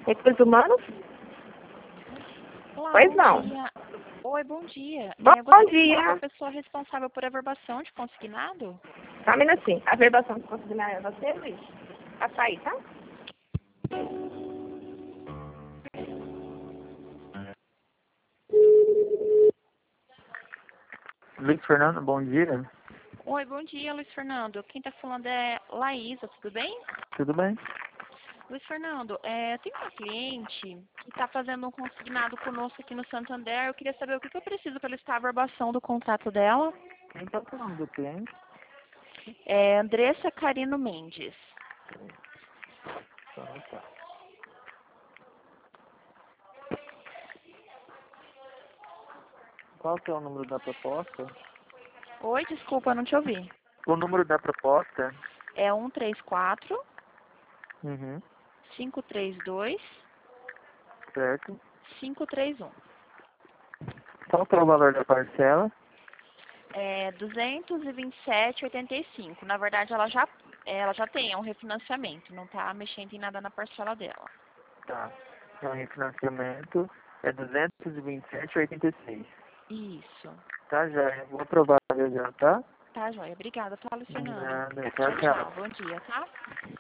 Recursos humanos? Olá, Pois bom não. dia. Oi, bom dia. Bom Você falar com dia. a pessoa responsável por averbação de consignado? Só um minutinho. A verbação que consignar é você, Luiz? Açaí, tá? Luiz Fernando, bom dia. Oi, bom dia, Luiz Fernando. Quem está falando é Laísa, tudo bem? Tudo bem? Luiz Fernando, tem uma cliente que está fazendo um consignado conosco aqui no Santander. Eu queria saber o que eu preciso para listar a averbação do contrato dela. Quem está falando do cliente? É Andressa Carino Mendes. Tá. Qual que é o número da proposta? Oi, desculpa, não te ouvi. O número da proposta? É 134 Uhum. 532 Certo. 531. Qual que é o valor da parcela? É 227,85. Na verdade, ela já tem, é um refinanciamento, não está mexendo em nada na parcela dela. Tá. O refinanciamento é 227,86. Isso. Tá, já. Vou aprovar já, tá? Tá, joia. Obrigada, tá, Luiz Fernando? Nada. Tchau, Tchau, tchau. tchau. Bom dia, tá?